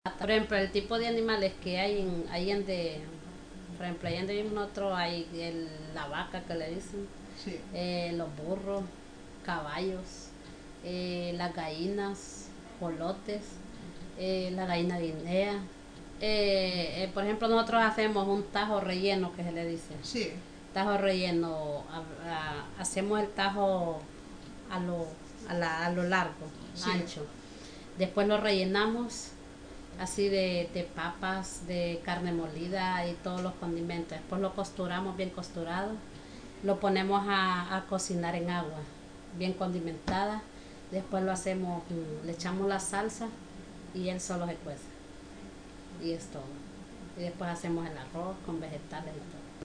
Por ejemplo, el tipo de animales que hay por ejemplo, ahí donde vivimos nosotros hay la vaca que le dicen, Sí. los burros, caballos, las gallinas, polotes, la gallina guinea. Por ejemplo, nosotros hacemos un tajo relleno que se le dice. Sí. Tajo relleno, hacemos el tajo a lo, a lo largo, Sí. ancho. Después lo rellenamos así de papas, de carne molida y todos los condimentos. Después lo costuramos bien costurado. Lo ponemos a cocinar en agua, bien condimentada. Después lo hacemos, le echamos la salsa y él solo se cuece. Y es todo. Y después hacemos el arroz con vegetales y todo.